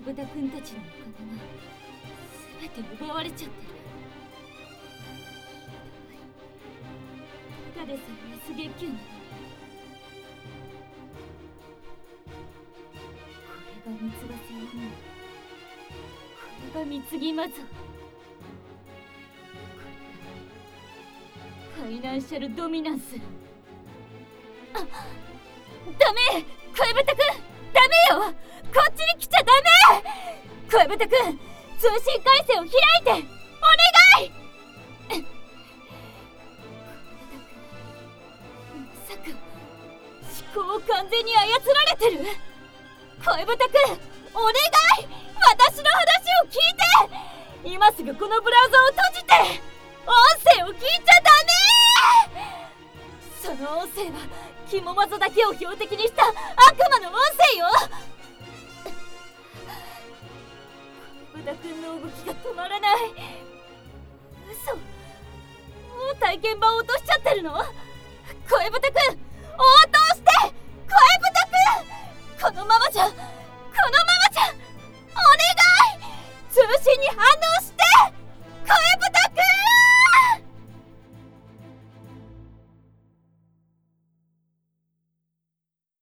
豚くんたちのお金が全て奪われちゃってる。ただでさえ安月給なのに、これが三つ葉製女、これが貢ぎマザー、ファイナンシャルドミナンス。あ、ダメ、声豚くん、ダメよ、こっちに来ちゃダメ。声豚くん、通信回線を開いて、お願い。まさか思考を完全に操られてる。声豚くん、お願い、私の話を聞いて。今すぐこのブラウザを閉じて音声を聞いちゃダメ。その音声はキモマゾだけを標的にした悪魔の音声よ。声豚くんの動きが止まらない。嘘、もう体験版を落としちゃってるの？声豚くん、おっ